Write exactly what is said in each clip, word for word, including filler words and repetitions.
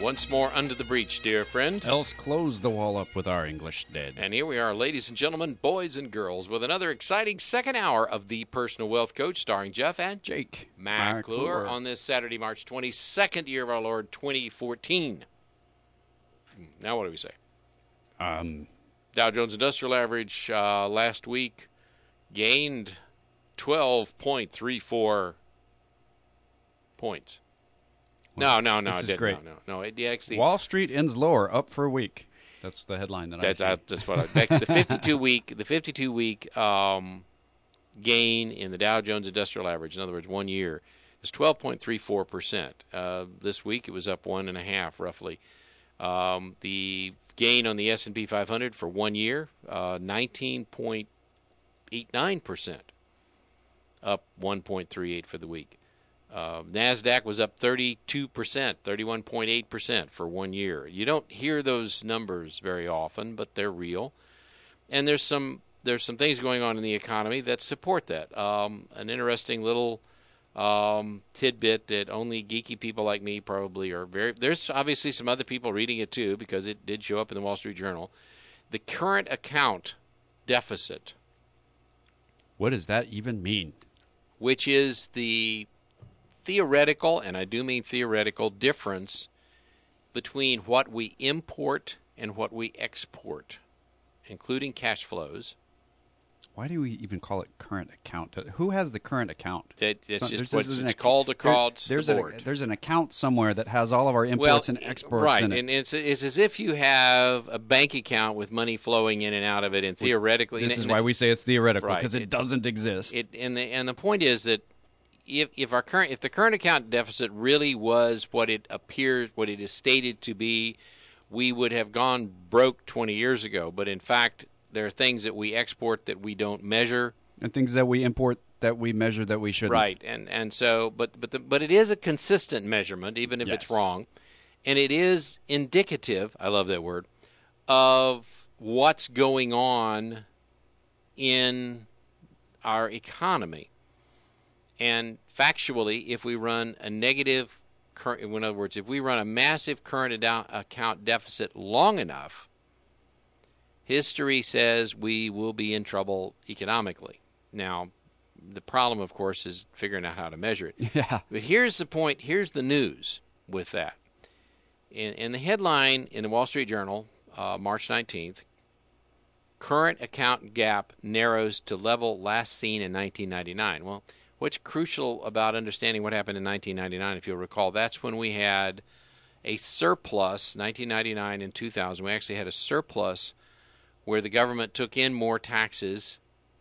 Once more under the breach, dear friend. Else close the wall up with our English dead. And here we are, ladies and gentlemen, boys and girls, with another exciting second hour of The Personal Wealth Coach, starring Jeff and Jake McClure on this Saturday, March twenty-second, year of our Lord, twenty fourteen. Now what do we say? Um, Dow Jones Industrial Average uh, last week gained twelve point three four points. No, no, no, this it is didn't. great. No, no, no. It actually. Wall Street ends lower, up for a week. That's the headline that That's, I uh, that's what I. Back to the fifty-two week, the fifty-two week um, gain in the Dow Jones Industrial Average. In other words, one year is twelve point three four percent. Uh, this week it was up one and a half, roughly. Um, the gain on the S and P five hundred for one year, uh, nineteen point eight nine percent, up one point three eight for the week. Uh, NASDAQ was up thirty-two percent, thirty-one point eight percent for one year. You don't hear those numbers very often, but they're real. And there's some there's some things going on in the economy that support that. Um, an interesting little um, tidbit that only geeky people like me probably are very... There's obviously some other people reading it too, because it did show up in the Wall Street Journal. The current account deficit. What does that even mean? Which is the theoretical, and I do mean theoretical, difference between what we import and what we export, including cash flows. Why do we even call it current account? Who has the current account? That, that's So- just there's- what there's it's an- called across there, there's the a- board. there's an account somewhere that has all of our well, imports and exports right, in it. and it's, it's as if you have a bank account with money flowing in and out of it, and theoretically... This and, is and why we say it's theoretical, Right, because it, it- doesn't exist. It, and, the, and the point is that if if our current if the current account deficit really was what it appears, what it is stated to be, we would have gone broke twenty years ago. But in fact, there are things that we export that we don't measure. and things that we import that we measure that we shouldn't. Right, and and so, but but the, but it is a consistent measurement, even if Yes. it's wrong, and it is indicative. I love that word, of what's going on in our economy. And factually, if we run a negative, current, in other words, if we run a massive current account deficit long enough, history says we will be in trouble economically. Now, the problem, of course, is figuring out how to measure it. Yeah. But here's the point. Here's the news with that. In, in the headline in the Wall Street Journal, uh, March nineteenth, current account gap narrows to level last seen in nineteen ninety-nine. Well, what's crucial about understanding what happened in nineteen ninety-nine, if you'll recall, that's when we had a surplus, nineteen ninety-nine and two thousand. We actually had a surplus where the government took in more taxes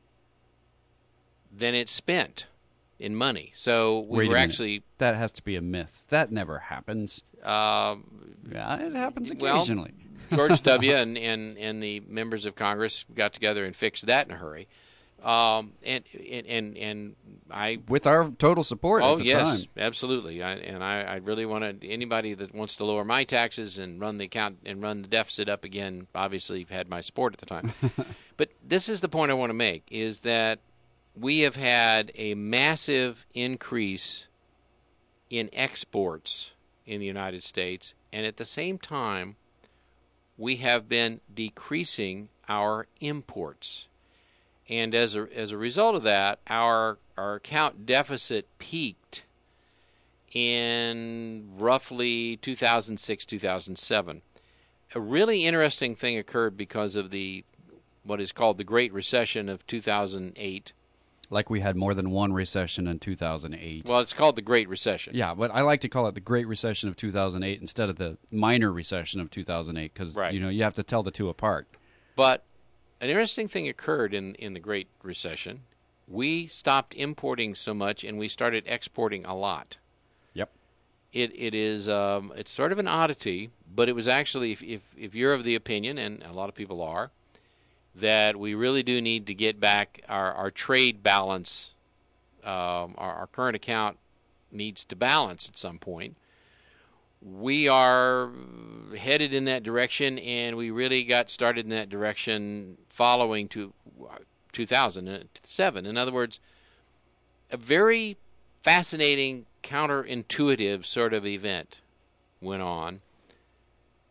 than it spent in money. So we Wait a were minute. actually... That has to be a myth. That never happens. Um, Yeah, it happens Well, occasionally. George W. and, and, and the members of Congress got together and fixed that in a hurry. Um, and, and, and, and I... With our total support Oh, at the yes, time. absolutely. I, and I, I really want to... Anybody that wants to lower my taxes and run the account and run the deficit up again, obviously had my support at the time. But this is the point I want to make, is that we have had a massive increase in exports in the United States, and at the same time, we have been decreasing our imports. And as a as a result of that, our our account deficit peaked in roughly two thousand six, two thousand seven. A really interesting thing occurred because of the what is called the Great Recession of two thousand eight. Like we had more than one recession in two thousand eight. Well, it's called the Great Recession. Yeah, but I like to call it the Great Recession of two thousand eight instead of the minor recession of two thousand eight because Right. you know you have to tell the two apart. But an interesting thing occurred in, in the Great Recession. We stopped importing so much, and we started exporting a lot. Yep. It it is um, it's sort of an oddity, but it was actually, if, if if you're of the opinion, and a lot of people are, that we really do need to get back our, our trade balance. Um, our, our current account needs to balance at some point. We are headed in that direction, and we really got started in that direction following to two thousand seven. In other words, a very fascinating, counterintuitive sort of event went on.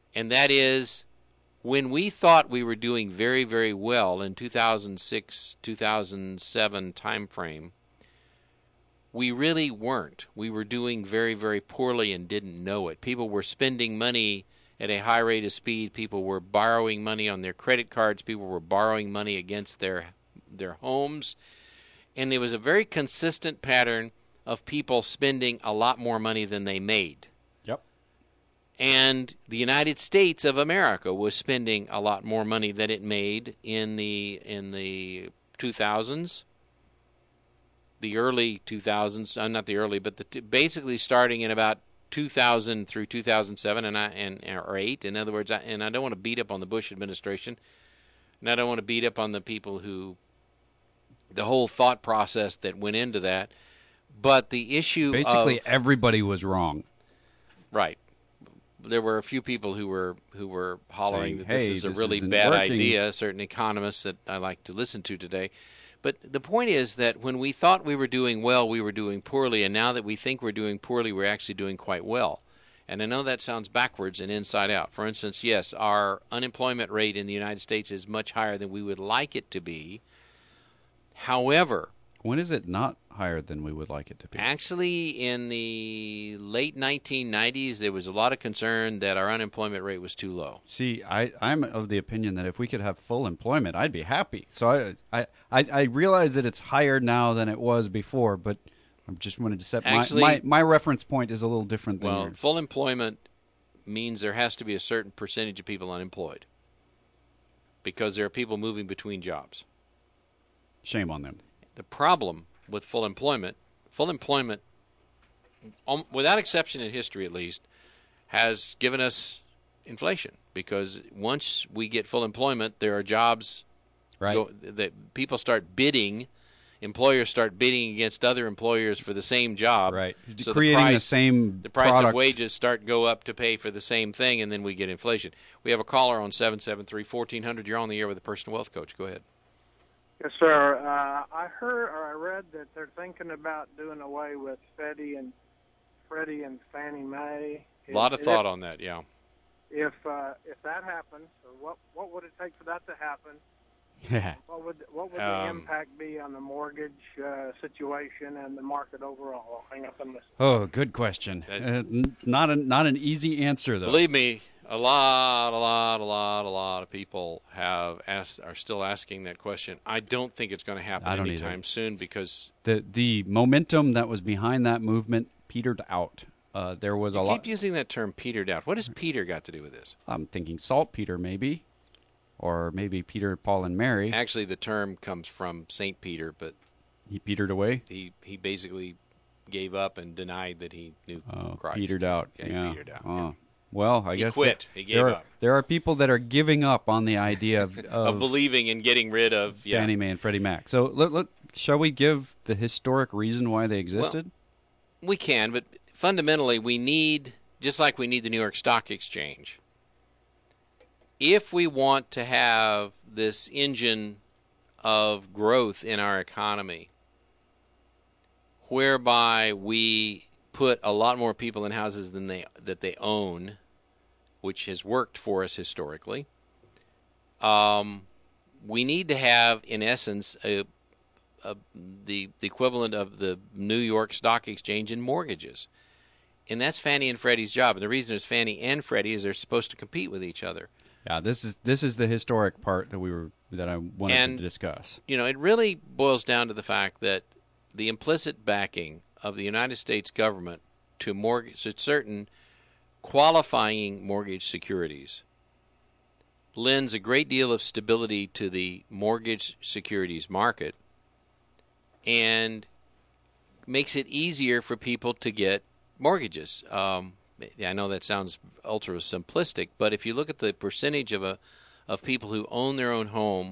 and that is when we thought we were doing very, very well in two thousand six, two thousand seven time frame, we really weren't. We were doing very, very poorly and didn't know it. People were spending money at a high rate of speed. People were borrowing money on their credit cards. People were borrowing money against their their homes. And there was a very consistent pattern of people spending a lot more money than they made. Yep. And the United States of America was spending a lot more money than it made in the in the two thousands, the early two thousands, uh, not the early, but the t- basically starting in about two thousand through two thousand seven and I, and or eight. In other words, I, and I don't want to beat up on the Bush administration, and I don't want to beat up on the people who, the whole thought process that went into that. But the issue basically of, everybody was wrong. Right. There were a few people who were who were hollering Saying, that this hey, is a this really isn't bad working. idea. Certain economists that I like to listen to today. But the point is that when we thought we were doing well, we were doing poorly, and now that we think we're doing poorly, we're actually doing quite well. And I know that sounds backwards and inside out. For instance, yes, our unemployment rate in the United States is much higher than we would like it to be. However, when is it not higher than we would like it to be? Actually, in the late nineteen nineties, there was a lot of concern that our unemployment rate was too low. See, I, I'm of the opinion that if we could have full employment, I'd be happy. So I, I, I, I realize that it's higher now than it was before, but I just wanted to set Actually, my, my my reference point is a little different than well, yours. Full employment means there has to be a certain percentage of people unemployed because there are people moving between jobs. Shame on them. The problem with full employment, full employment, um, without exception in history at least, has given us inflation because once we get full employment, there are jobs Right. go, that people start bidding, employers start bidding against other employers for the same job. Right. So Creating the, price, the same the price product. of wages start go up to pay for the same thing, and then we get inflation. We have a caller on seven seven three, fourteen hundred. You're on the air with the Personal Wealth Coach. Go ahead. Yes, sir. Uh, I heard or I read that they're thinking about doing away with Freddie and Freddie and Fannie Mae. A lot of And thought if, on that, yeah. If uh, if that happens, or what what would it take for that to happen? Yeah. What would what would Um, the impact be on the mortgage uh, situation and the market overall? I'll hang up and listen. Oh, good question. That- Uh, n- not a not an easy answer though. Believe me, a lot, a lot, a lot, a lot of people have asked, are still asking that question. I don't think it's going to happen I don't anytime either. soon because the the momentum that was behind that movement petered out. Uh, there was a you lot. keep using that term petered out. What has Peter got to do with this? I'm thinking saltpeter, maybe, or maybe Peter, Paul, and Mary. Actually, the term comes from Saint Peter, but He petered away. he, he basically gave up and denied that he knew Oh, Christ. petered out. Yeah, he yeah. petered out, Oh. yeah. Well, I He guess quit. that- He gave there are, up. There are people that are giving up on the idea of, Of of believing in getting rid of yeah. Fannie Mae and Freddie Mac. So, let, let, shall we give the historic reason why they existed? We can, but fundamentally we need, just like we need the New York Stock Exchange, if we want to have this engine of growth in our economy, whereby we put a lot more people in houses than they that they own, which has worked for us historically, um, we need to have, in essence, a, a, the, the equivalent of the New York Stock Exchange in mortgages. And that's Fannie and Freddie's job. And the reason it's Fannie and Freddie is they're supposed to compete with each other. Yeah, this is this is the historic part that we were that I wanted And- to discuss. You know, it really boils down to the fact that the implicit backing of the United States government to mortgage to certain qualifying mortgage securities lends a great deal of stability to the mortgage securities market and makes it easier for people to get mortgages. Um, I know that sounds ultra simplistic, but if you look at the percentage of a of people who own their own home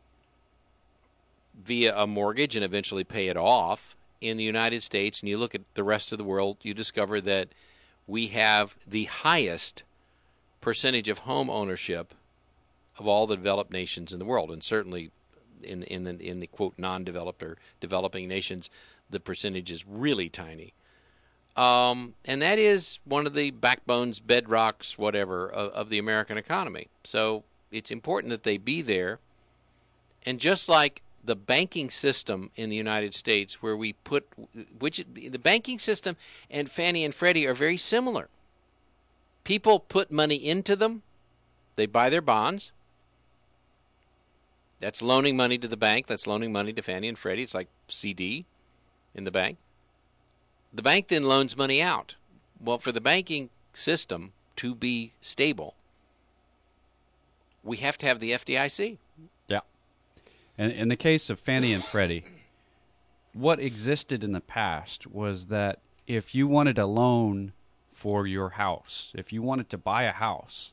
via a mortgage and eventually pay it off in the United States, and you look at the rest of the world, you discover that we have the highest percentage of home ownership of all the developed nations in the world, and certainly in in the in the quote non-developed or developing nations, the percentage is really tiny. Um, and that is one of the backbones, bedrocks, whatever, of, of the American economy. So it's important that they be there. And just like the banking system in the United States, where we put, which the banking system and Fannie and Freddie are very similar. People put money into them. They buy their bonds. That's loaning money to the bank. That's loaning money to Fannie and Freddie. It's like C D in the bank. The bank then loans money out. Well, for the banking system to be stable, we have to have the F D I C. Yeah. And in the case of Fannie and Freddie, what existed in the past was that if you wanted a loan for your house, if you wanted to buy a house,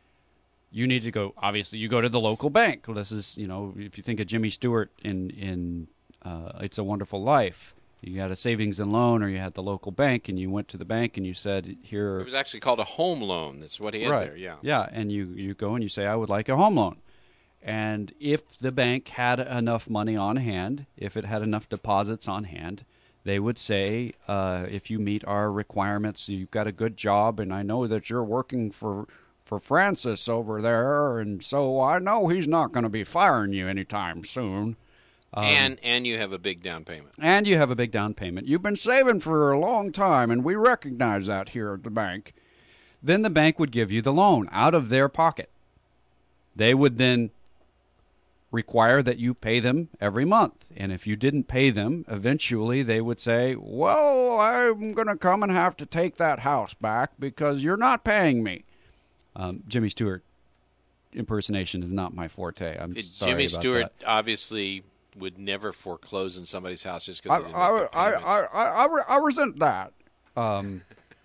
you need to go, obviously, you go to the local bank. Well, this is, you know, if you think of Jimmy Stewart in, in uh, It's a Wonderful Life, you had a savings and loan, or you had the local bank, and you went to the bank and you said, here. It was actually called a home loan. That's what he had right. there, yeah. Yeah, and you, you go and you say, I would like a home loan. And if the bank had enough money on hand, if it had enough deposits on hand, they would say, uh, if you meet our requirements, you've got a good job, and I know that you're working for for Francis over there, and so I know he's not going to be firing you anytime soon. Um, and and you have a big down payment. And you have a big down payment. You've been saving for a long time, and we recognize that here at the bank. Then the bank would give you the loan out of their pocket. They would then require that you pay them every month. And if you didn't pay them, eventually they would say, well, I'm going to come and have to take that house back because you're not paying me. Um, Jimmy Stewart impersonation is not my forte. I'm Did sorry Jimmy about Stewart that. obviously would never foreclose on somebody's house just because they didn't I, make the I, payments. I, I, I, re- I resent that. Um,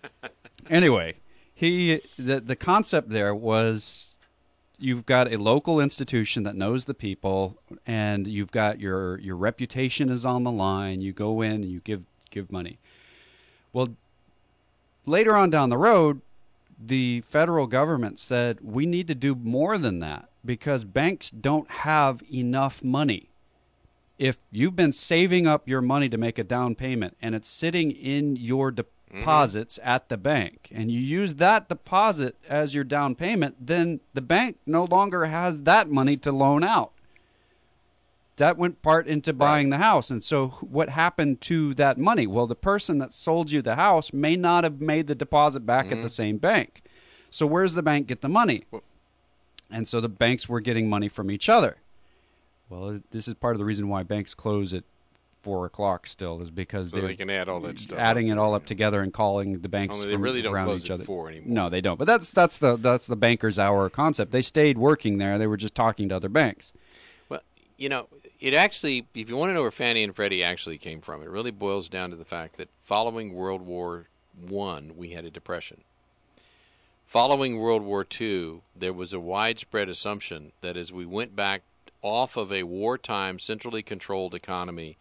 anyway, he the the concept there was you've got a local institution that knows the people, and you've got your your reputation is on the line. You go in and you give give money. Well, later on down the road, the federal government said we need to do more than that because banks don't have enough money. If you've been saving up your money to make a down payment and it's sitting in your deposits mm-hmm. at the bank, and you use that deposit as your down payment, then the bank no longer has that money to loan out. That went part into buying right. the house. And so what happened to that money? Well, the person that sold you the house may not have made the deposit back mm-hmm. at the same bank. So where's the bank get the money? Well, and so the banks were getting money from each other. Well, this is part of the reason why banks close at four o'clock still, is because so they're they can add all that stuff adding it all up together and calling the banks Only they from really don't around close each at other. four anymore. No, they don't. But that's that's the that's the banker's hour concept. They stayed working there. They were just talking to other banks. Well, you know, it actually, if you want to know where Fannie and Freddie actually came from, it really boils down to the fact that following World War One, we had a depression. Following World War Two, there was a widespread assumption that as we went back off of a wartime, centrally controlled economy,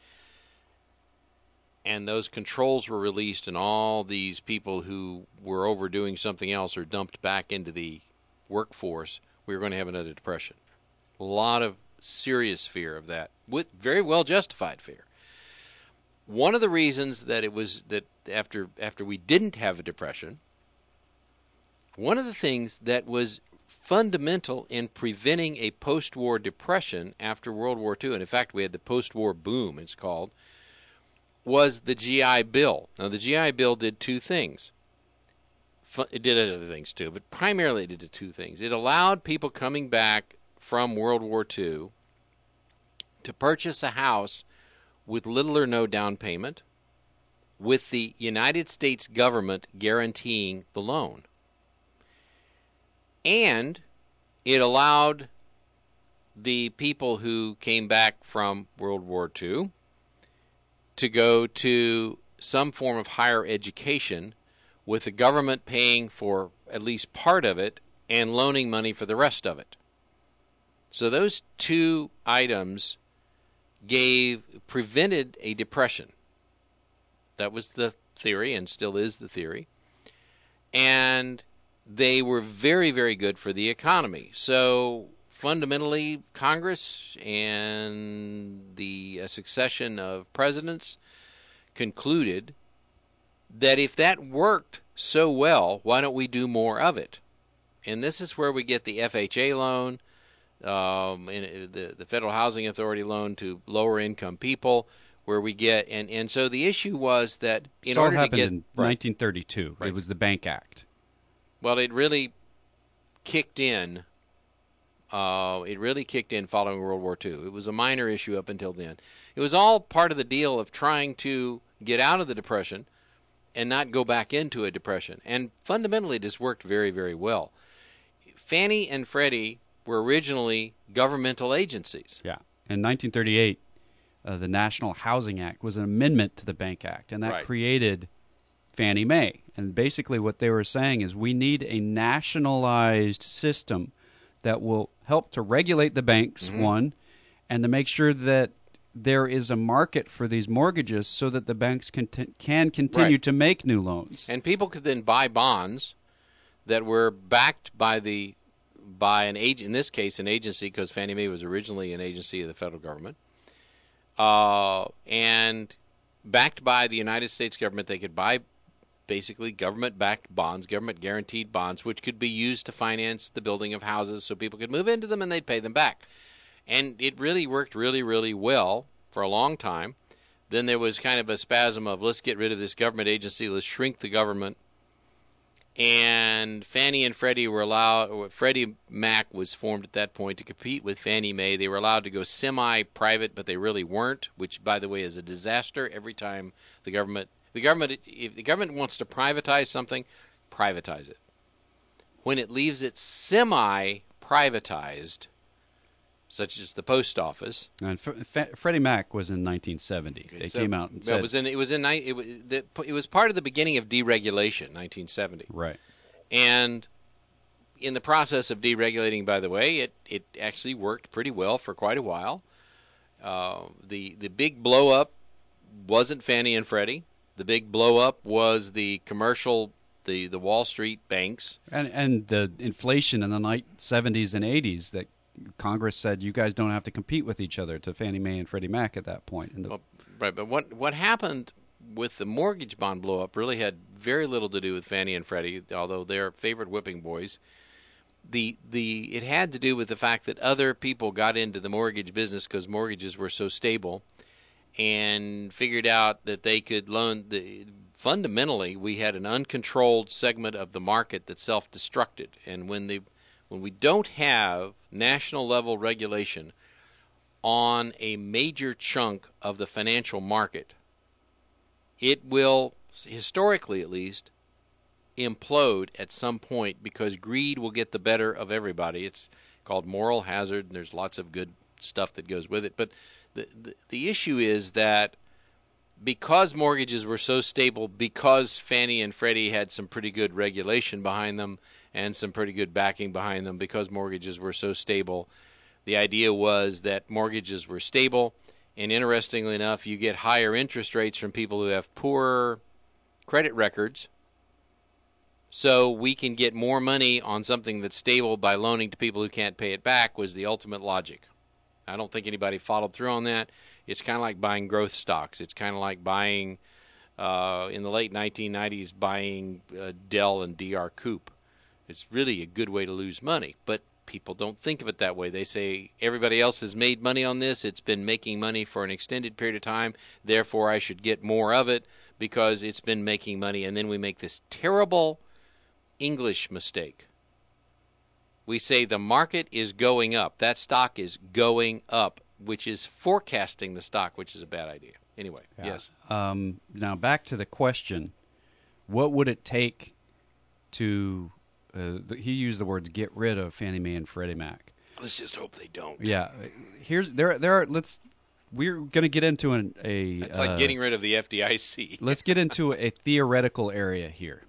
and those controls were released and all these people who were overdoing something else are dumped back into the workforce, we were going to have another depression. A lot of serious fear of that, with very well justified fear. One of the reasons that it was that after after we didn't have a depression, one of the things that was fundamental in preventing a post-war depression after World War Two, and in fact we had the post-war boom, it's called, was the G I Bill. Now the G I Bill did two things. It did other things too, but primarily it did two things. It allowed people coming back from World War Two to purchase a house with little or no down payment, with the United States government guaranteeing the loan. And it allowed the people who came back from World War Two to go to some form of higher education with the government paying for at least part of it and loaning money for the rest of it. So those two items gave prevented a depression. That was the theory and still is the theory. And they were very, very good for the economy. So fundamentally, Congress and the uh, succession of presidents concluded that if that worked so well, why don't we do more of it? And this is where we get the F H A loan, um, and the, the Federal Housing Authority loan to lower-income people, where we get, and, and so the issue was that in This all order to happened get... in right, nineteen thirty-two. Right. It was the Bank Act. Well, it really kicked in. Uh, it really kicked in following World War Two. It was a minor issue up until then. It was all part of the deal of trying to get out of the Depression and not go back into a depression. And fundamentally, this worked very, very well. Fannie and Freddie were originally governmental agencies. Yeah. In nineteen thirty-eight, uh, the National Housing Act was an amendment to the Bank Act, and that Right. created Fannie Mae. And basically what they were saying is we need a nationalized system that will help to regulate the banks, Mm-hmm. one, and to make sure that there is a market for these mortgages so that the banks can, t- can continue Right. to make new loans. And people could then buy bonds that were backed by the by an agent, in this case an agency, because Fannie Mae was originally an agency of the federal government, uh, and backed by the United States government. They could buy basically government-backed bonds, government-guaranteed bonds, which could be used to finance the building of houses so people could move into them and they'd pay them back. And it really worked really, really well for a long time. Then there was kind of a spasm of let's get rid of this government agency, let's shrink the government. And Fannie and Freddie were allowed, Freddie Mac was formed at that point to compete with Fannie Mae. They were allowed to go semi-private, but they really weren't, which, by the way, is a disaster every time the government, the government, if the government wants to privatize something, privatize it. When it leaves it semi-privatized, such as the post office. And F- F- Freddie Mac was in nineteen seventy. Okay, they so- came out and well, said... it was in it was in ni- it was the, it was part of the beginning of deregulation, nineteen seventy. Right. And in the process of deregulating, by the way, it, it actually worked pretty well for quite a while. Uh, the the big blow up wasn't Fannie and Freddie. The big blow up was the commercial, the, the Wall Street banks. And and the inflation in the night seventies and eighties that Congress said you guys don't have to compete with each other to Fannie Mae and Freddie Mac at that point. And the, Well, right, but what what happened with the mortgage bond blow up really had very little to do with Fannie and Freddie, although they're favorite whipping boys. The the it had to do with the fact that other people got into the mortgage business because mortgages were so stable, and figured out that they could loan. The fundamentally, we had an uncontrolled segment of the market that self-destructed, and when the when we don't have national level regulation on a major chunk of the financial market, it will, historically at least, implode at some point because greed will get the better of everybody. It's called moral hazard, and there's lots of good stuff that goes with it. But the, the, the issue is that because mortgages were so stable, because Fannie and Freddie had some pretty good regulation behind them and some pretty good backing behind them, because mortgages were so stable, the idea was that mortgages were stable, and interestingly enough, you get higher interest rates from people who have poorer credit records, so we can get more money on something that's stable by loaning to people who can't pay it back, was the ultimate logic. I don't think anybody followed through on that. It's kind of like buying growth stocks. It's kind of like buying, uh, in the late nineteen nineties, buying uh, Dell and D R Coupe. It's really a good way to lose money, but people don't think of it that way. They say, everybody else has made money on this. It's been making money for an extended period of time. Therefore, I should get more of it because it's been making money. And then we make this terrible English mistake. We say the market is going up. That stock is going up, which is forecasting the stock, which is a bad idea. Anyway, Yeah. yes. Um, now back to the question: what would it take to? Uh, th- he used the words "get rid of" Fannie Mae and Freddie Mac. Let's just hope they don't. Yeah, here's there. There are. Let's. We're going to get into an, a. It's uh, like getting rid of the F D I C. Let's get into a theoretical area here.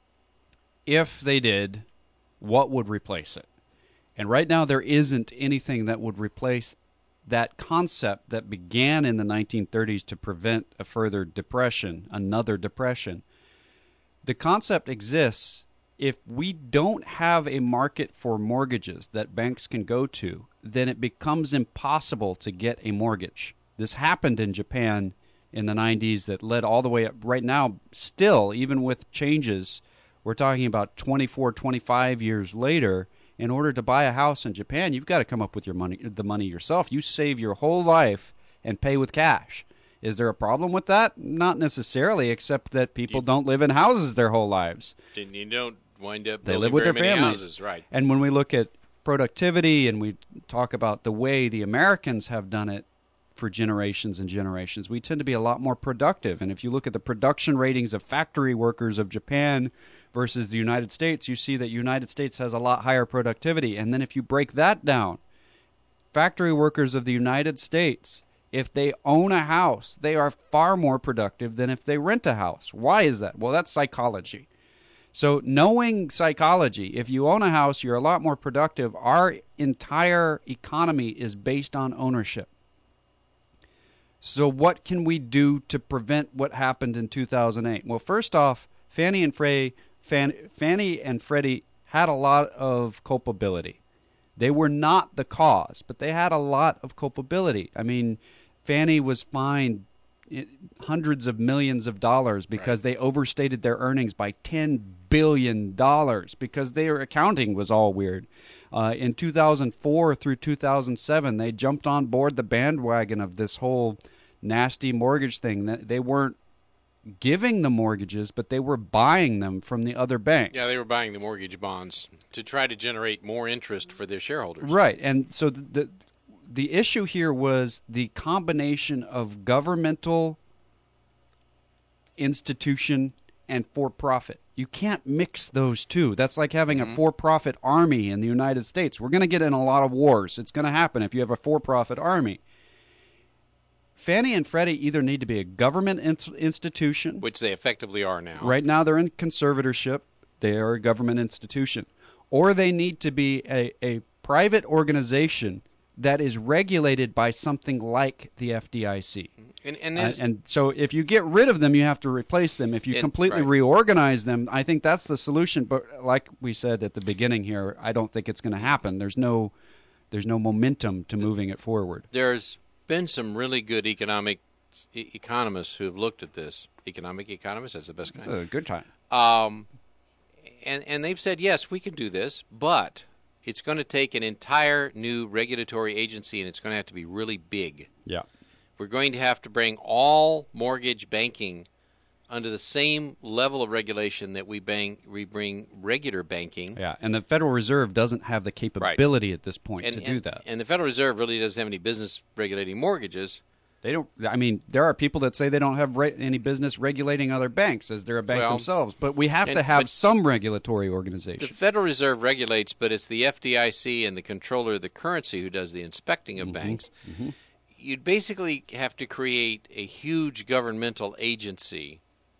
If they did, what would replace it? And right now, there isn't anything that would replace that concept that began in the nineteen thirties to prevent a further depression, another depression. The concept exists. If we don't have a market for mortgages that banks can go to, then it becomes impossible to get a mortgage. This happened in Japan in the nineties that led all the way up. Right now, still, even with changes, we're talking about twenty-four, twenty-five years later. In order to buy a house in Japan, you've got to come up with your money, the money yourself. You save your whole life and pay with cash. Is there a problem with that? Not necessarily, except that people you, don't live in houses their whole lives. And you don't wind up they building live with very their many families. houses, right? And when we look at productivity and we talk about the way the Americans have done it for generations and generations, we tend to be a lot more productive. And if you look at the production ratings of factory workers of Japan versus the United States, you see that United States has a lot higher productivity. And then if you break that down, factory workers of the United States, if they own a house, they are far more productive than if they rent a house. Why is that? Well, that's psychology. So knowing psychology, if you own a house, you're a lot more productive. Our entire economy is based on ownership. So what can we do to prevent what happened in two thousand eight? Well, first off, Fannie and Freddie Fan, Fannie and Freddie had a lot of culpability. They were not the cause, but they had a lot of culpability. I mean, Fannie was fined hundreds of millions of dollars because right. they overstated their earnings by ten billion dollars because their accounting was all weird. Uh, in two thousand four through two thousand seven, they jumped on board the bandwagon of this whole nasty mortgage thing. They weren't giving the mortgages, but they were buying them from the other banks. Yeah, they were buying the mortgage bonds to try to generate more interest for their shareholders. Right, and so the the, the issue here was the combination of governmental institution and for-profit. You can't mix those two. That's like having mm-hmm. a for-profit army in the United States. We're going to get in a lot of wars. It's going to happen if you have a for-profit army. Fannie and Freddie either need to be a government in- institution, which they effectively are now. Right now they're in conservatorship. They are a government institution. Or they need to be a, a private organization that is regulated by something like the F D I C. And, and, uh, and so if you get rid of them, you have to replace them. If you it, completely right. reorganize them, I think that's the solution. But like we said at the beginning here, I don't think it's going to happen. There's no, there's no momentum to moving it forward. There's been some really good economic e- economists who have looked at this. Economic economists, that's the best kind. Uh, good time. Um, and and they've said, yes, we can do this, but it's going to take an entire new regulatory agency, and it's going to have to be really big. Yeah. We're going to have to bring all mortgage banking under the same level of regulation that we bank, we bring regular banking. Yeah, and the Federal Reserve doesn't have the capability right. at this point and, to and, do that. And the Federal Reserve really doesn't have any business regulating mortgages. They don't. I mean, there are people that say they don't have re- any business regulating other banks as they're a bank well, themselves. But we have and, to have some regulatory organization. The Federal Reserve regulates, but it's the F D I C and the controller of the currency who does the inspecting of mm-hmm. banks. Mm-hmm. You'd basically have to create a huge governmental agency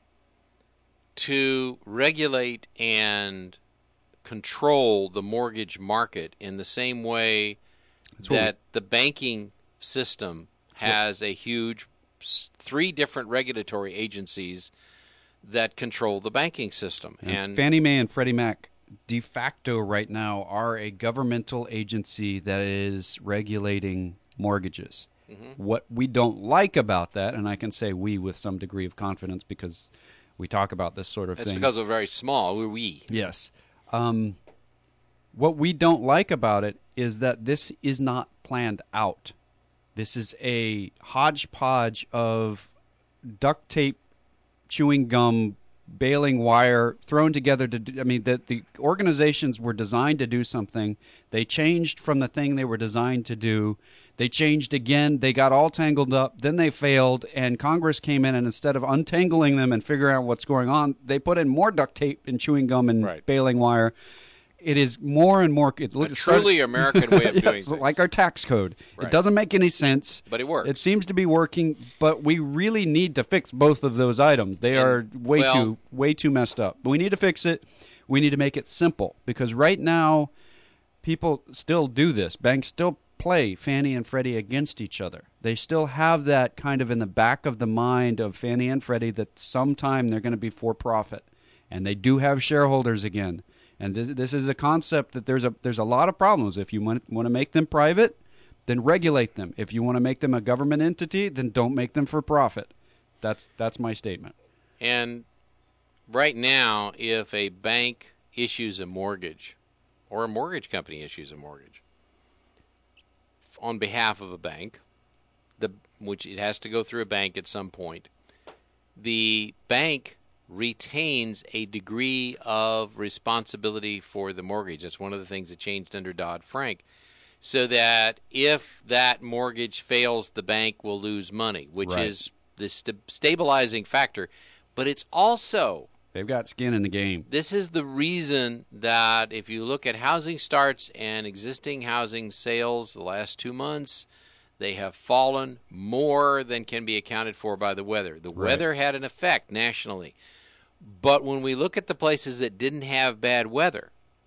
to regulate and control the mortgage market in the same way That's that we... the banking system has yep. a huge three different regulatory agencies that control the banking system. And, and Fannie Mae and Freddie Mac de facto right now are a governmental agency that is regulating mortgages. Mm-hmm. What we don't like about that, and I can say we with some degree of confidence because we talk about this sort of That's thing. It's because we're very small. We're we. Yes. Um, what we don't like about it is that this is not planned out. This is a hodgepodge of duct tape, chewing gum, baling wire thrown together to do, I mean, that the organizations were designed to do something. They changed from the thing they were designed to do. They changed again. They got all tangled up. Then they failed, and Congress came in, and instead of untangling them and figuring out what's going on, they put in more duct tape and chewing gum and right. baling wire. It is more and more... It, a it truly started, American way of yes, doing things. Like our tax code. Right. It doesn't make any sense. But it works. It seems to be working, but we really need to fix both of those items. They and, are way well, too way too messed up. But we need to fix it. We need to make it simple, because right now people still do this. Banks still play Fannie and Freddie against each other. They still have that kind of in the back of the mind of Fannie and Freddie that sometime they're going to be for profit. And they do have shareholders again. And this, this is a concept that there's a there's a lot of problems. If you want, want to make them private, then regulate them. If you want to make them a government entity, then don't make them for profit. That's that's my statement. And right now, if a bank issues a mortgage, or a mortgage company issues a mortgage on behalf of a bank, the which it has to go through a bank at some point, the bank retains a degree of responsibility for the mortgage. That's one of the things that changed under Dodd-Frank. So that if that mortgage fails, the bank will lose money, which right. is the st- stabilizing factor. But it's also... They've got skin in the game. This is the reason that if you look at housing starts and existing housing sales the last two months, they have fallen more than can be accounted for by the weather. The right. weather had an effect nationally. But when we look at the places that didn't have bad weather,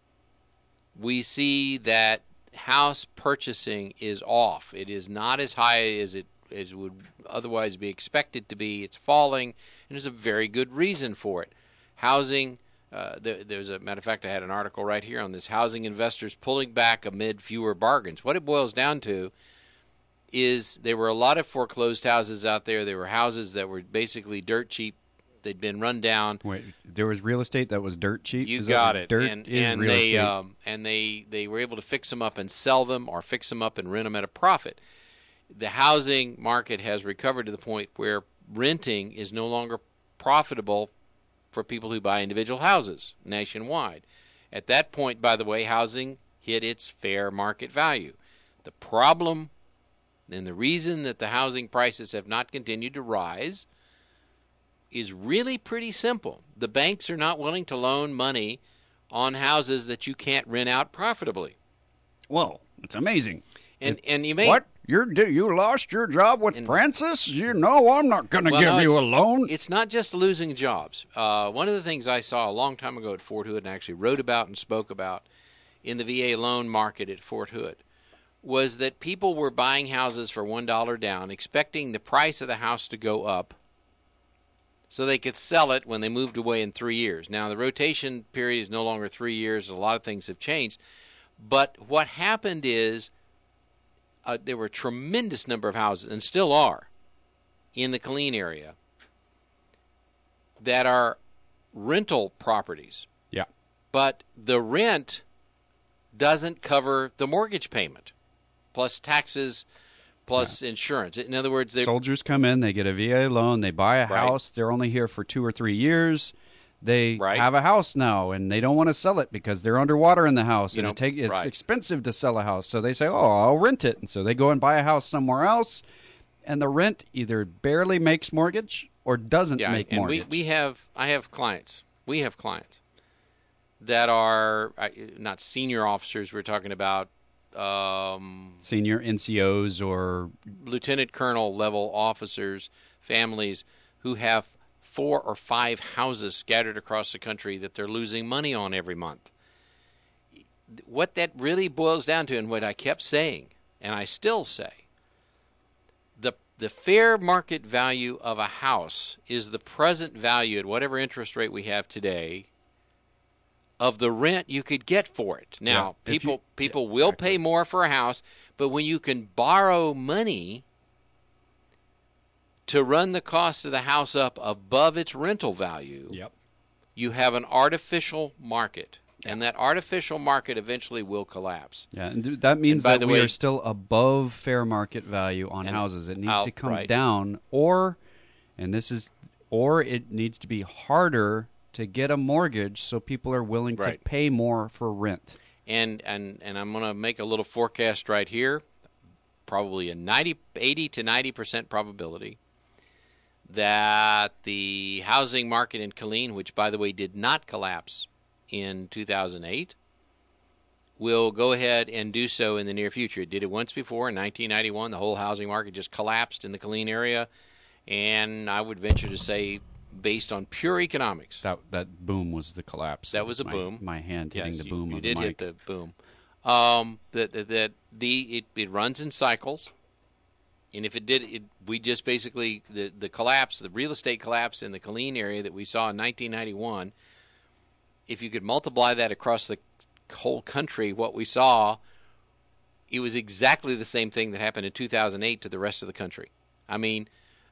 we see that house purchasing is off. It is not as high as it as would otherwise be expected to be. It's falling, and there's a very good reason for it. Housing, uh, there, there's a matter of fact, I had an article right here on this. Housing investors pulling back amid fewer bargains. What it boils down to is there were a lot of foreclosed houses out there. There were houses that were basically dirt cheap. They'd been run down. Wait, there was real estate that was dirt cheap? You is got it. Dirt and is and real they estate. Um, and they they were able to fix them up and sell them, or fix them up and rent them at a profit. The housing market has recovered to the point where renting is no longer profitable for people who buy individual houses nationwide. At that point, by the way, housing hit its fair market value. The problem and the reason that the housing prices have not continued to rise is really pretty simple. The banks are not willing to loan money on houses that you can't rent out profitably. Whoa, it's amazing. And and you may What? You're you lost your job with and, Francis? You know I'm not going to well, give no, you a loan. It's not just losing jobs. Uh, one of the things I saw a long time ago at Fort Hood and actually wrote about and spoke about in the V A loan market at Fort Hood was that people were buying houses for one dollar down, expecting the price of the house to go up so they could sell it when they moved away in three years. Now, the rotation period is no longer three years. A lot of things have changed. But what happened is uh, there were a tremendous number of houses, and still are, in the Killeen area that are rental properties. Yeah. But the rent doesn't cover the mortgage payment, plus taxes, plus yeah. insurance. In other words, they soldiers come in, they get a V A loan, they buy a right. house. They're only here for two or three years. They right. have a house now, and they don't want to sell it because they're underwater in the house, you and know, it take, it's right. expensive to sell a house. So they say, oh, I'll rent it. And so they go and buy a house somewhere else, and the rent either barely makes mortgage or doesn't yeah, make and mortgage. We, we have, I have clients. We have clients that are uh, not senior officers. We're talking about um, senior N C Os or lieutenant colonel level officers, families who have four or five houses scattered across the country that they're losing money on every month. What that really boils down to, and what I kept saying, and I still say, the the fair market value of a house is the present value at whatever interest rate we have today of the rent you could get for it. Now, yeah, people you, people yeah, will exactly. pay more for a house, but when you can borrow money to run the cost of the house up above its rental value, yep. you have an artificial market, yeah. and that artificial market eventually will collapse. Yeah, and that means and that the we way, are still above fair market value on houses. It needs out, to come right. down, or, and this is, or it needs to be harder to get a mortgage so people are willing right. to pay more for rent. And and and I'm going to make a little forecast right here, probably a ninety, eighty to ninety percent probability that the housing market in Killeen, which, by the way, did not collapse in two thousand eight, will go ahead and do so in the near future. It did it once before in nineteen ninety-one. The whole housing market just collapsed in the Killeen area, and I would venture to say, based on pure economics, That that boom was the collapse. that was a my, boom. My hand hitting yes, the boom you, you of did the mic. hit the boom. Um, that that, that the it, it runs in cycles. And if it did, it, we just basically, the, the collapse, the real estate collapse in the Killeen area that we saw in nineteen ninety-one, if you could multiply that across the whole country, what we saw, it was exactly the same thing that happened in two thousand eight to the rest of the country. I mean,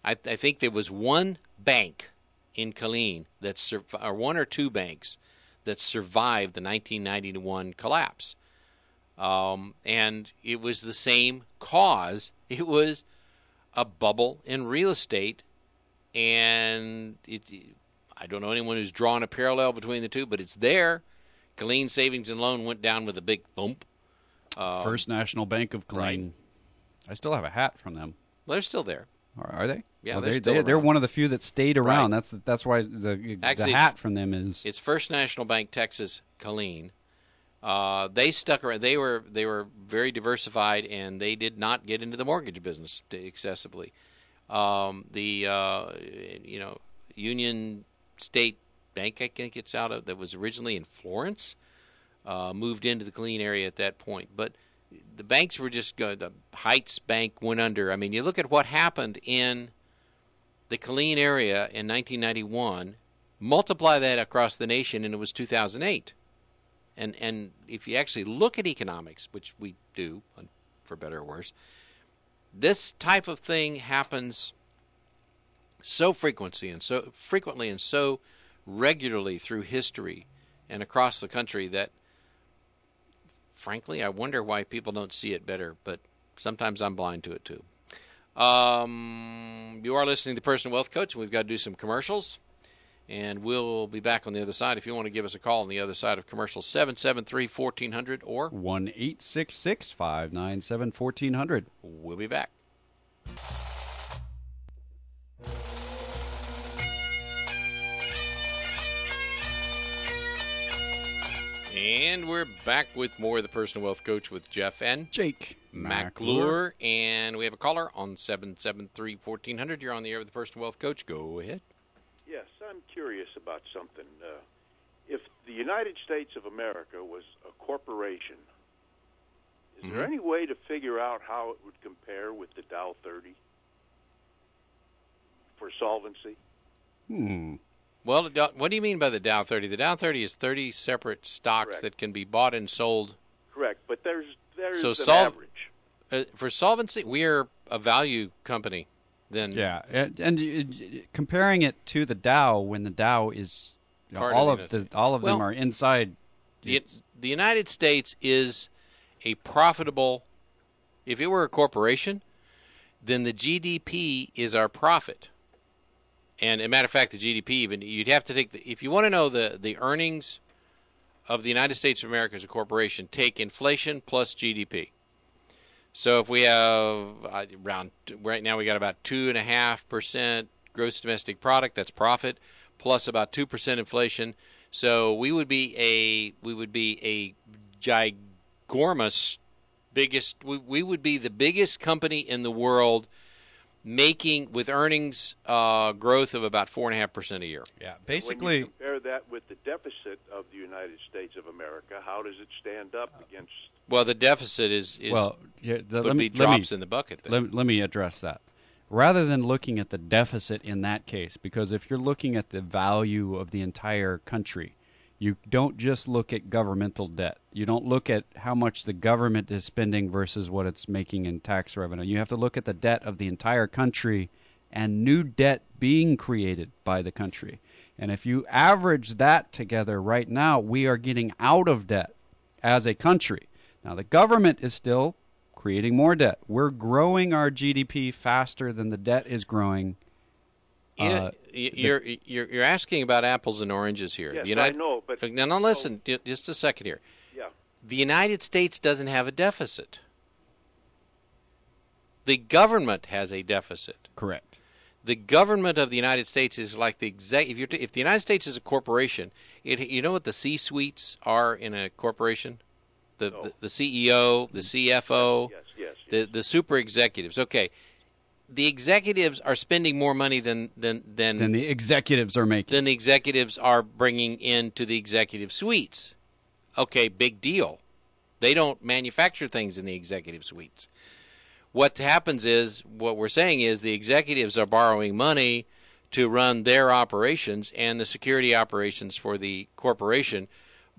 I, I think there was one bank in Killeen that sur- or one or two banks that survived the nineteen ninety-one collapse. Um, and it was the same cause. It was a bubble in real estate, and it, I don't know anyone who's drawn a parallel between the two, but it's there. Killeen Savings and Loan went down with a big thump. Um, First National Bank of Killeen. right. I still have a hat from them. They're still there. Are, are they? Yeah, well, they're they, still they, they're around. one of the few that stayed around. Right. That's the, that's why the Actually, the hat from them is. It's First National Bank, Texas, Killeen. Uh, they stuck around. They were they were very diversified, and they did not get into the mortgage business excessively. Um, the uh, you know Union State Bank, I think it's out of that was originally in Florence, uh, moved into the Killeen area at that point. But the banks were just go, the Heights Bank went under. I mean, you look at what happened in the Killeen area in nineteen ninety-one. Multiply that across the nation, and it was two thousand eight. And and if you actually look at economics, which we do, for better or worse, this type of thing happens so frequency and so frequently and so regularly through history and across the country that, frankly, I wonder why people don't see it better. But sometimes I'm blind to it too. Um, you are listening to Personal Wealth Coach, and we've got to do some commercials. And we'll be back on the other side. If you want to give us a call on the other side of commercials, seven seven three, one four zero zero or one eight six six, five nine seven, one four zero zero. We'll be back. And we're back with more of the Personal Wealth Coach with Jeff and Jake McClure. And we have a caller on seven seven three, one four zero zero. You're on the air with the Personal Wealth Coach. Go ahead. Yes, I'm curious about something. Uh, if the United States of America was a corporation, is Mm-hmm. there any way to figure out how it would compare with the Dow thirty for solvency? Hmm. Well, what do you mean by the Dow thirty? The Dow thirty is thirty separate stocks Correct. that can be bought and sold. Correct, but there's there's So an sol- average. Uh, for solvency, we are a value company. Then Yeah, and, and uh, comparing it to the Dow, when the Dow is you know, Part all of of the the all of them Well, are inside. the, the United States is a profitable. If it were a corporation, then the G D P is our profit. And as a matter of fact, the G D P, even you'd have to take the, if you want to know the, the earnings of the United States of America as a corporation, take inflation plus G D P. So if we have uh, around right now, we got about two and a half percent gross domestic product. That's profit plus about two percent inflation. So we would be a we would be a gigormous biggest. We, we would be the biggest company in the world, making with earnings uh, growth of about four and a half percent a year. Yeah, When basically. you compare that with the deficit of the United States of America, how does it stand up against? Well, the deficit is, is well, yeah, the, would let me be let me- drops in the bucket. There. Let, let me address that. Rather than looking at the deficit in that case, because if you're looking at the value of the entire country, you don't just look at governmental debt. You don't look at how much the government is spending versus what it's making in tax revenue. You have to look at the debt of the entire country and new debt being created by the country. And if you average that together right now, we are getting out of debt as a country. Now, the government is still creating more debt. We're growing our G D P faster than the debt is growing. Yeah, Uh, you're, you're you're asking about apples and oranges here. Yes, The United, I know, but now, now listen, ju- just a second here. yeah, The United States doesn't have a deficit. The government has a deficit. Correct. The government of the United States is like the exec. If, you're t- if the United States is a corporation, it, you know what the C-suites are in a corporation? The, No. the the C E O, the C F O, yes, yes, the yes. the super executives. Okay, the executives are spending more money than than than Then the executives are making. than the executives are bringing into the executive suites. Okay, big deal. They don't manufacture things in the executive suites. What happens is, what we're saying is the executives are borrowing money to run their operations and the security operations for the corporation,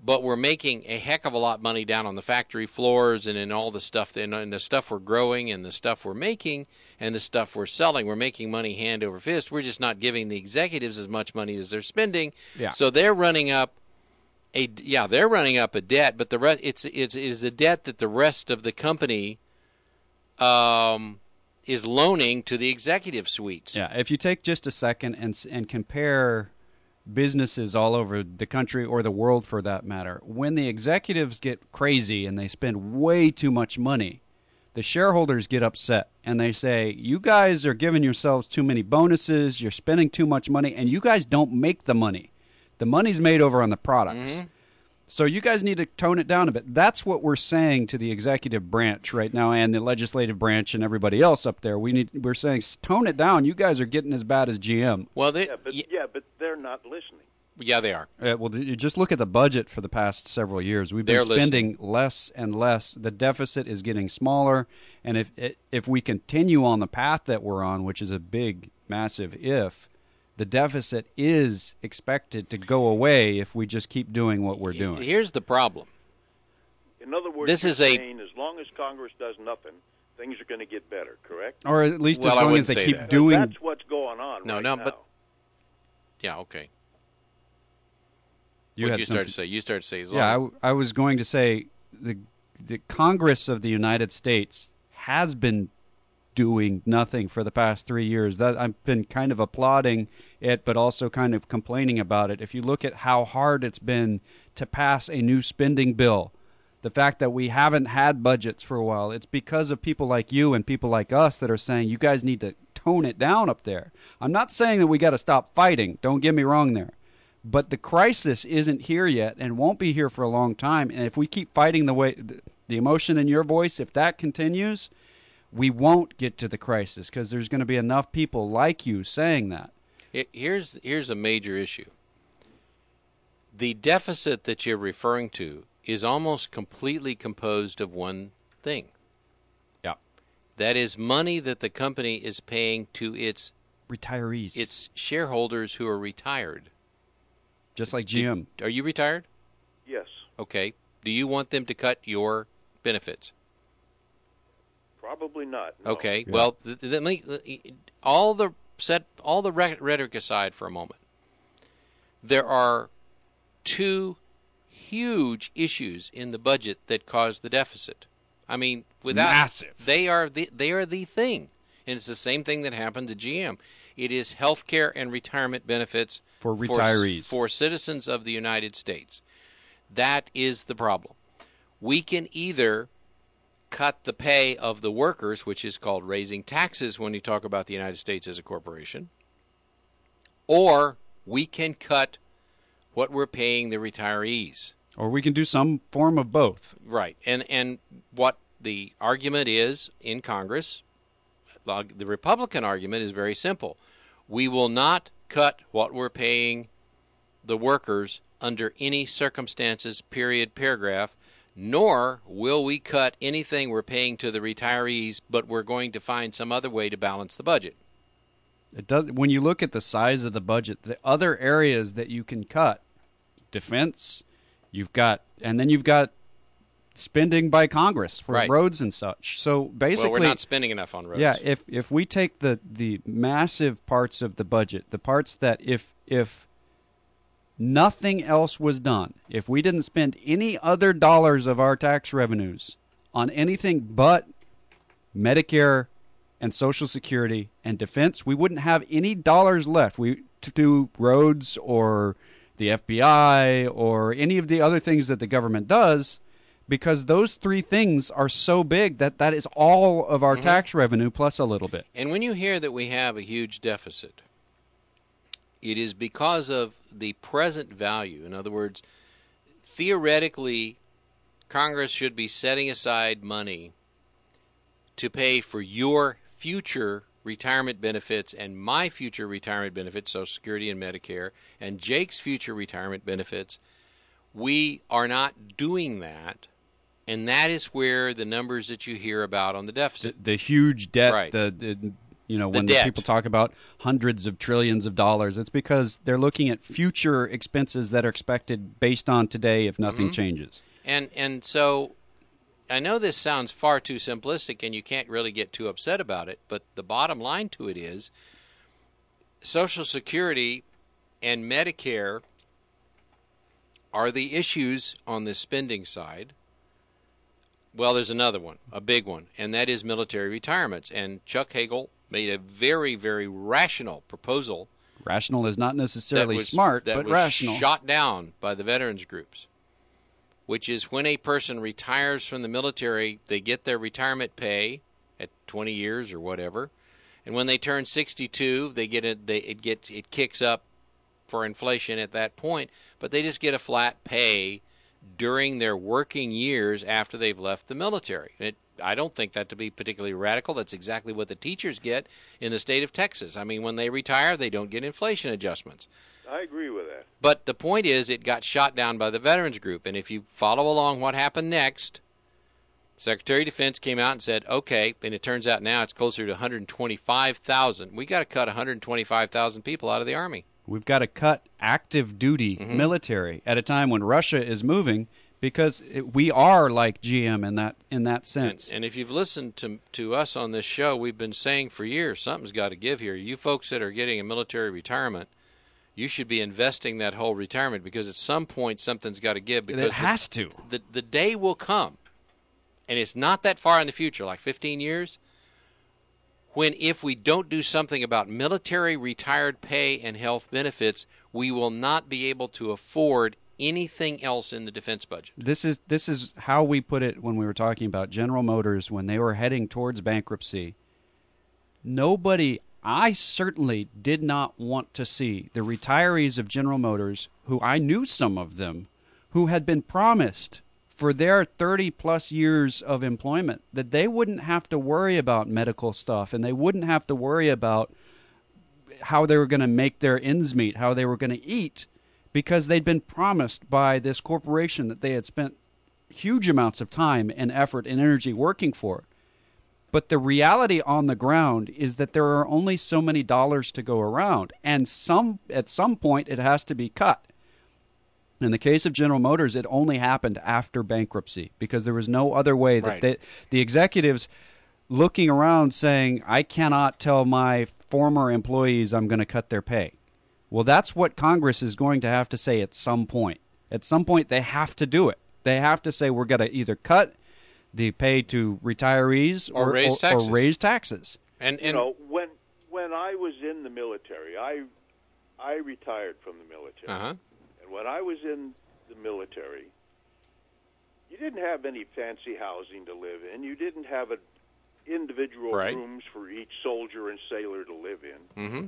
but we're making a heck of a lot of money down on the factory floors and in all the stuff, and, and the stuff we're growing and the stuff we're making and the stuff we're selling. We're making money hand over fist. We're just not giving the executives as much money as they're spending. Yeah. So they're running up a yeah they're running up a debt, but the rest it's it's it is a debt that the rest of the company um, is loaning to the executive suites. Yeah. If you take just a second and and compare businesses all over the country or the world for that matter, when the executives get crazy and they spend way too much money, the shareholders get upset and they say, you guys are giving yourselves too many bonuses, you're spending too much money, and you guys don't make the money. The money's made over on the products. Mm-hmm. So you guys need to tone it down a bit. That's what we're saying to the executive branch right now and the legislative branch and everybody else up there. We need. We're saying tone it down. You guys are getting as bad as G M. Well, they, Yeah, but y- yeah, but they're not listening. yeah, they are. Uh, well, you just look at the budget for the past several years. We've been They're spending less and less. The deficit is getting smaller, and if if we continue on the path that we're on, which is a big, massive if, the deficit is expected to go away if we just keep doing what we're doing. Here's the problem. In other words, This you're is a- saying as long as Congress does nothing, things are going to get better, correct? Or at least Well, as I long as wouldn't they say keep that. doing. That's what's going on No, right no, now. but- Yeah, okay. You what had you something- start to say? You start to say. As Yeah, I, long- w- I was going to say the the Congress of the United States has been doing nothing for the past three years. That I've been kind of applauding it, but also kind of complaining about it. If you look at how hard it's been to pass a new spending bill, the fact that we haven't had budgets for a while, it's because of people like you and people like us that are saying you guys need to tone it down up there. I'm not saying that we got to stop fighting. Don't get me wrong there. But the crisis isn't here yet and won't be here for a long time. And if we keep fighting the way, the emotion in your voice, if that continues, we won't get to the crisis because there's going to be enough people like you saying that. It- Here's here's a major issue. The deficit that you're referring to is almost completely composed of one thing. Yeah. That is money that the company is paying to its Retirees. its shareholders who are retired. just like G M. Are you retired? Yes, Okay. Do you want them to cut your benefits? probably not. no. Okay. Yeah. Well, th- th- let me all the set all the rhe- rhetoric aside for a moment. There are two huge issues in the budget that cause the deficit. I mean, without Massive. they are the they are the thing, and it's the same thing that happened to G M. It is health care and retirement benefits For retirees. for citizens of the United States. That is the problem. We can either cut the pay of the workers, which is called raising taxes when you talk about the United States as a corporation, or we can cut what we're paying the retirees. Or we can do some form of both. Right. And and what the argument is in Congress, the the Republican argument is very simple. We will not cut what we're paying the workers under any circumstances, period, paragraph, nor will we cut anything we're paying to the retirees, but we're going to find some other way to balance the budget. It does. When you look at the size of the budget, the other areas that you can cut, defense, you've got, and then you've got spending by Congress for Right. roads and such. So basically, well, we're not spending enough on roads. yeah, if if we take the the massive parts of the budget, the parts that if if nothing else was done, if we didn't spend any other dollars of our tax revenues on anything but Medicare and Social Security and defense, we wouldn't have any dollars left. We to do roads or the F B I or any of the other things that the government does, because those three things are so big that that is all of our Mhm. tax revenue plus a little bit. And when you hear that we have a huge deficit, it is because of the present value. In other words, theoretically, Congress should be setting aside money to pay for your future retirement benefits and my future retirement benefits, Social Security and Medicare, and Jake's future retirement benefits. We are not doing that, and that is where the numbers that you hear about on the The, deficit. the huge debt, Right. the, the You know, The when debt. people talk about hundreds of trillions of dollars, it's because they're looking at future expenses that are expected based on today if nothing Mm-hmm. changes. And and so I know this sounds far too simplistic and you can't really get too upset about it, but the bottom line to it is Social Security and Medicare are the issues on the spending side. Well, there's another one, a big one, and that is military retirements. And Chuck Hagel made a very, very rational proposal. Rational is not necessarily that was, smart, that but was rational. shot down by the veterans groups, which is when a person retires from the military, they get their retirement pay at twenty years or whatever, and when they turn sixty-two, they get it. They it gets it kicks up for inflation at that point, but they just get a flat pay during their working years after they've left the military. It, I don't think that to be particularly radical. That's exactly what the teachers get in the state of Texas. I mean, when they retire, they don't get inflation adjustments. I agree with that. But the point is, it got shot down by the veterans group. And if you follow along what happened next, Secretary of Defense came out and said, okay, and it turns out now it's closer to one hundred twenty-five thousand. We got to cut one hundred twenty-five thousand people out of the Army. We've got to cut active duty Mm-hmm. military at a time when Russia is moving, because it, we are like G M in that in that sense. And, and if you've listened to to us on this show, we've been saying for years, something's got to give here. You folks that are getting a military retirement, you should be investing that whole retirement, because at some point something's got to give. Because it has the, to. The, the day will come, and it's not that far in the future, like fifteen years, when if we don't do something about military retired pay and health benefits, we will not be able to afford anything else in the defense budget. This is this is how we put it when we were talking about General Motors when they were heading towards bankruptcy. Nobody, I certainly did not want to see the retirees of General Motors, who I knew some of them, who had been promised for their thirty-plus years of employment that they wouldn't have to worry about medical stuff and they wouldn't have to worry about how they were going to make their ends meet, how they were going to eat, because they'd been promised by this corporation that they had spent huge amounts of time and effort and energy working for. But the reality on the ground is that there are only so many dollars to go around, and some at some point it has to be cut. In the case of General Motors, it only happened after bankruptcy because there was no other way that Right. they, the executives looking around saying, I cannot tell my former employees I'm going to cut their pay. Well, that's what Congress is going to have to say at some point. At some point, they have to do it. They have to say we're going to either cut the pay to retirees Or or, raise or, taxes. or raise taxes. And You and know, when when I was in the military, I I retired from the military. uh-huh. And when I was in the military, you didn't have any fancy housing to live in. You didn't have a, individual Right. rooms for each soldier and sailor to live in. Mm-hmm.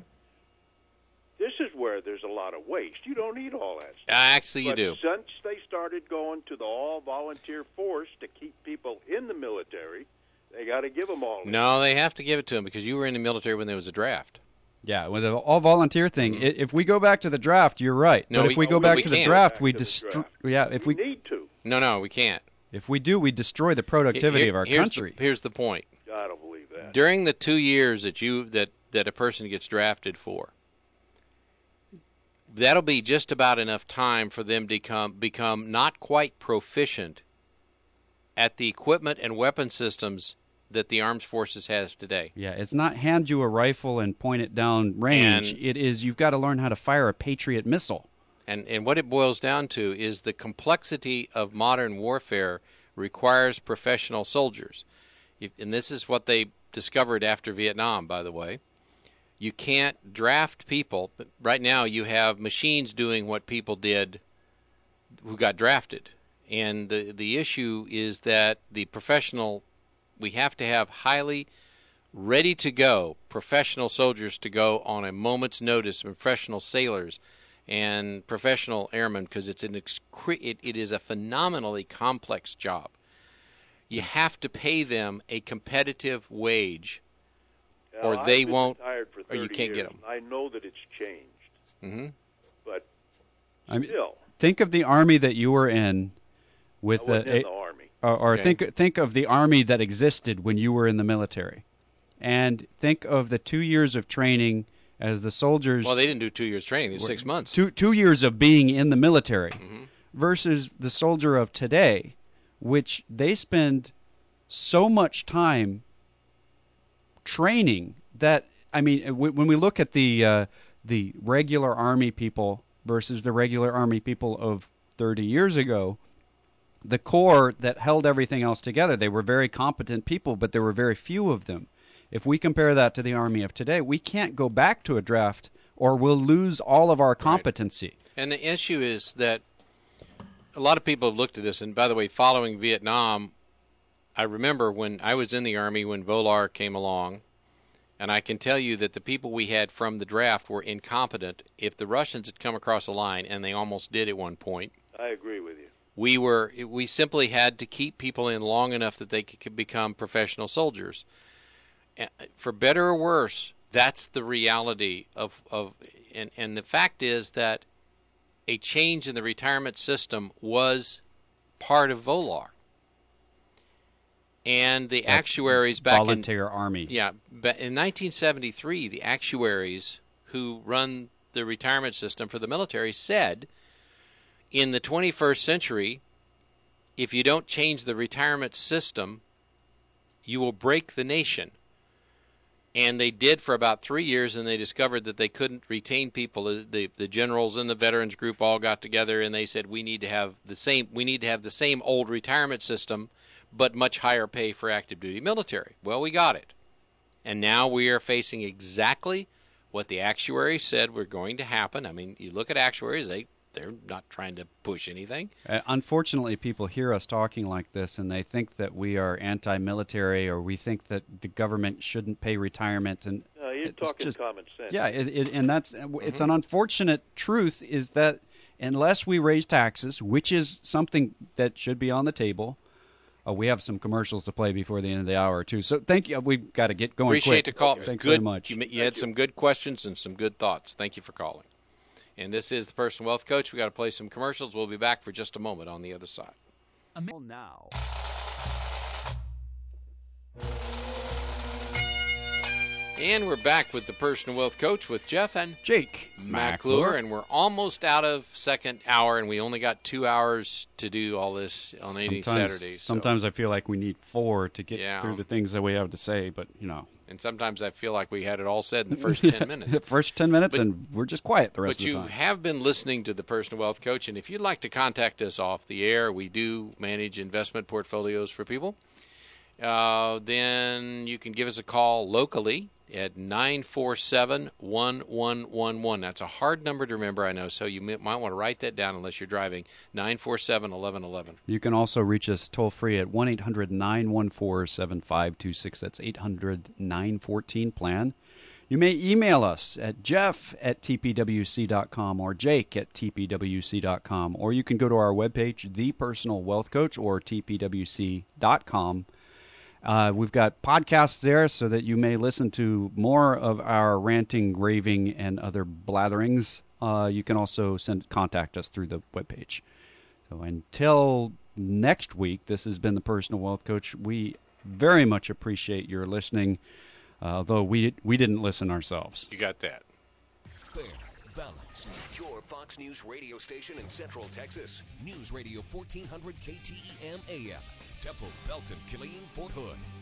This is where there's a lot of waste. You don't need all that stuff. Actually, you but do. since they started going to the all-volunteer force to keep people in the military, they got to give them all this. No, they have to give it to them because you were in the military when there was a draft. Yeah, with the all-volunteer thing, i if we go back to the draft, you're right. No, but we- if we no, go we- back we to the can't. draft, Back we to the destroy. draft. Yeah, if we we need to. No, no, we can't. if we do, we destroy the productivity Here- of our here's country. The, here's the point. I don't believe that. During the two years that you that, that a person gets drafted for, that'll be just about enough time for them to become, become not quite proficient at the equipment and weapon systems that the armed forces has today. Yeah, it's not hand you a rifle and point it down range. And- it is you've got to learn how to fire a Patriot missile. And and what it boils down to is the complexity of modern warfare requires professional soldiers. If, and this is what they discovered after Vietnam, by the way. You can't draft people. But right now you have machines doing what people did who got drafted. And the the issue is that the professional, we have to have highly ready to go professional soldiers to go on a moment's notice, professional sailors and professional airmen, because it's an excre- it, it is a phenomenally complex job. You have to pay them a competitive wage, Now, or I've they been won't- retired for or you thirty can't get years, 'em. and I know that it's changed, hmm but I mean, still, think of the army that you were in, I with wasn't the, in the army. or, or Okay. think think of the army that existed when you were in the military. and think of the two years of training as the soldiers. Well, they didn't do two years training; it was six months. Two two years of being in the military, mm-hmm. versus the soldier of today, which they spend so much time training that I mean, w- when we look at the uh, the regular Army people versus the regular Army people of thirty years ago, the Corps that held everything else together, they were very competent people, but there were very few of them. If we compare that to the Army of today, we can't go back to a draft or we'll lose all of our competency. Right. And the issue is that a lot of people have looked at this, and by the way, following Vietnam, I remember when I was in the Army when Volar came along, and I can tell you that the people we had from the draft were incompetent. If the Russians had come across a line, and they almost did at one point, I agree with you. We were we simply had to keep people in long enough that they could become professional soldiers. For better or worse, that's the reality of of and and the fact is that a change in the retirement system was part of Volar. And the That's actuaries back volunteer in Army. Yeah, but in nineteen seventy-three, the actuaries who run the retirement system for the military said, in the twenty-first century, if you don't change the retirement system, you will break the nation. And they did for about three years, and they discovered that they couldn't retain people. The the generals and the veterans group all got together, and they said, we need to have the same we need to have the same old retirement system, but much higher pay for active duty military. Well, we got it. And now we are facing exactly what the actuaries said were going to happen. I mean, you look at actuaries, they they're not trying to push anything. Uh, unfortunately, people hear us talking like this, and they think that we are anti-military, or we think that the government shouldn't pay retirement. And no, you're talking just, common sense. Yeah, it, it, and that's mm-hmm. it's an unfortunate truth is that unless we raise taxes, which is something that should be on the table. Oh, we have some commercials to play before the end of the hour, too. So thank you. We've got to get going Appreciate quick. the call. Thanks good, very much. You, you had you. some good questions and some good thoughts. Thank you for calling. And this is the Personal Wealth Coach. We've got to play some commercials. We'll be back for just a moment on the other side. Now. And we're back with the Personal Wealth Coach with Jeff and Jake McClure, and we're almost out of second hour, and we only got two hours to do all this on any Saturday. So. Sometimes I feel like we need four to get Yeah. through the things that we have to say, but, you know. And sometimes I feel like we had it all said in the first ten minutes. The first ten minutes, But- and we're just quiet the rest But of you the time. have been listening to the Personal Wealth Coach, and if you'd like to contact us off the air, we do manage investment portfolios for people. Uh, then you can give us a call locally at nine four seven, one one one one. That's a hard number to remember, I know, so you might want to write that down unless you're driving. nine four seven, one one one one. You can also reach us toll-free at one eight hundred nine one four seven five two six. That's eight hundred nine one four plan. You may email us at jeff at t p w c dot com or jake at t p w c dot com, or you can go to our webpage, The Personal Wealth Coach, or t p w c dot com. Uh, we've got podcasts there so that you may listen to more of our ranting, raving, and other blatherings. Uh, you can also send contact us through the webpage. So until next week, this has been the Personal Wealth Coach. We very much appreciate your listening, uh, although we we didn't listen ourselves. You got that. Fair, balanced. Your Fox News radio station in Central Texas. News Radio fourteen hundred K T E M A M. Temple, Belton, Killeen, Fort Hood.